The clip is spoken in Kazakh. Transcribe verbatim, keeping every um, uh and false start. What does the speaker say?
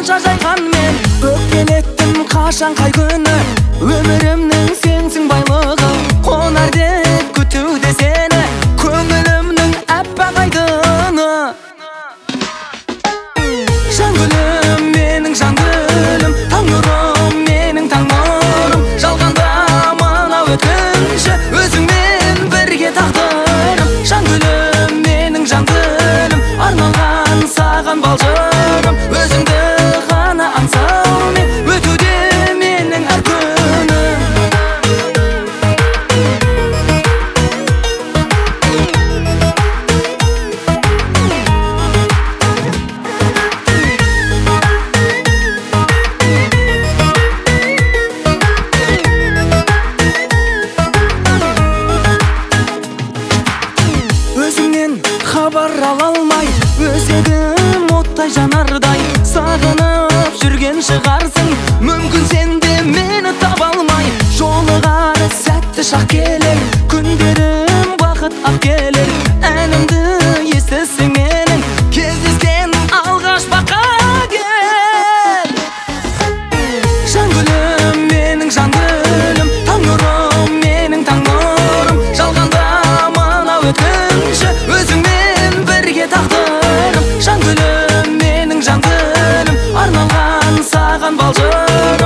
қанша жайған мен өкпелеттім қашан қай күні өмірімнің сенсің байлығы қонар деп күтуде сені көңілімнің әппақ айдыны жан гүлім менің жан гүлім таң нұрым менің таң нұрым жалғанда мынау өткінші өзіңмен бірге тағдырым жан гүлім менің жан гүлім арналған саған балжырым өзіңді ғана аңсаумен өтуде менің әр күнім өзіңнен хабар ала алмай өзегім оттай жанардай сағынып жүрген шығарсың мүмкін сен де мені таба алмай жолығар сәтті шақ келер күндерім бақыт ап келер әнімді естісің менің кездескен алғаш баққа кел жан гүлім менің жан гүлім таң нұрым менің таң нұрым жалғанда мынау өткінші өзіңмен бірге тағдырым жан гүлім менің жан гүлім арналған саған балжырым